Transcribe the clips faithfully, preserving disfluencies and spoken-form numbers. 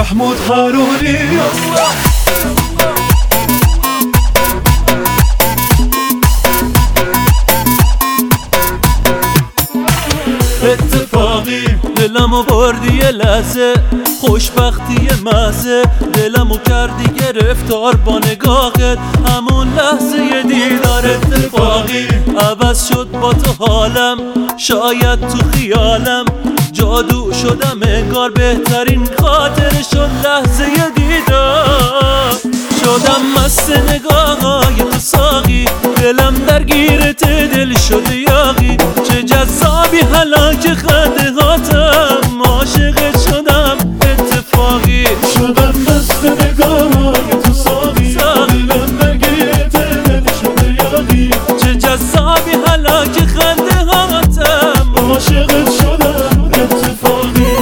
محمود هارونی. اتفاقی دلمو بردی یه لحظه، خوشبختی مزه دلمو کردی گرفتار با نگاهت، همون لحظه یه دیدار اتفاقی عوض شد با تو حالم، شاید تو خیالم جادو شدم انگار، بهترین خاطر شد لحظه یه دیدار، شدم مست نگاه‌های تو ساقی، دلم درگیرت دل شده یاقی، چه جذابی حالا که خنده هاتم، عاشقت شدم اتفاقی، شدم مست نگاه‌های تو ساقی، دلم درگیرت دل شده یاقی، چه جذابی حالا که خنده هاتم، عاشقت شدم اتفاقی.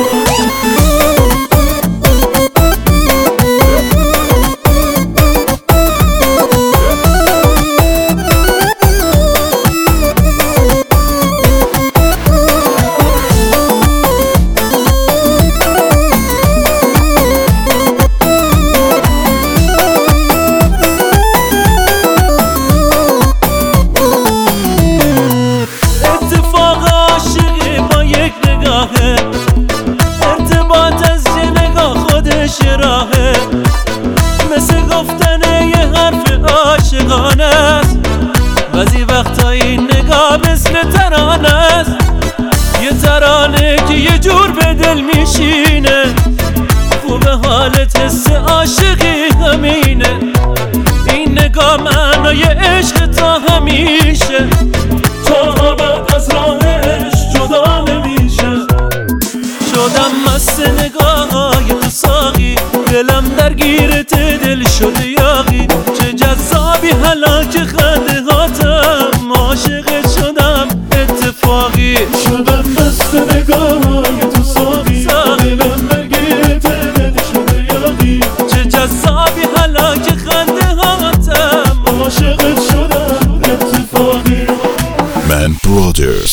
ارتباط از یه نگاه خودش راهه، مثل گفتن یه حرف عاشقانه است، بعضی وقتا این نگاه مثل ترانه است، یه ترانه که یه جور به دل میشینه، خوبه حالت حس عاشقی همینه، این نگاه معنای عشق تا همیشه، تا ابد از راهش جدا نمیشه، شدم مست نگاه‌های تو ساقی، دلم درگیرت دل شده یاقی، چه جذابی حالا که خنده هاتم، عاشقت شدم اتفاقی، شدم مست نگاه‌های تو ساقی، دلم درگیرت دل شده یاقی، چه جذابی حالا که خنده هاتم، عاشقت شدم اتفاقی. Man Brothers.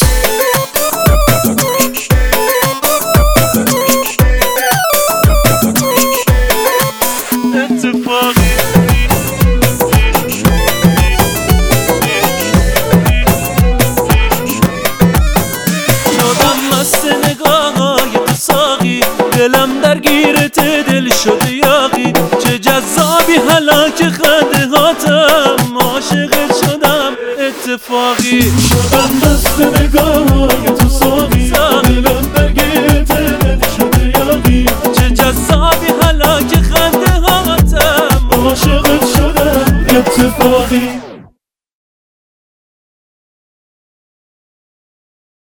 اتفاقی شدم مست نگاه‌های تو ساقی، دلم درگیرت دل شده یاقی، چه جذابی حالا که خنده هاتم، عاشقت شدم اتفاقی، شدم مست نگاه‌های تو ساقی، دلم درگیرت دل شده یاقی، چه جذابی حالا که خنده هاتم، عاشقت شدم اتفاقی.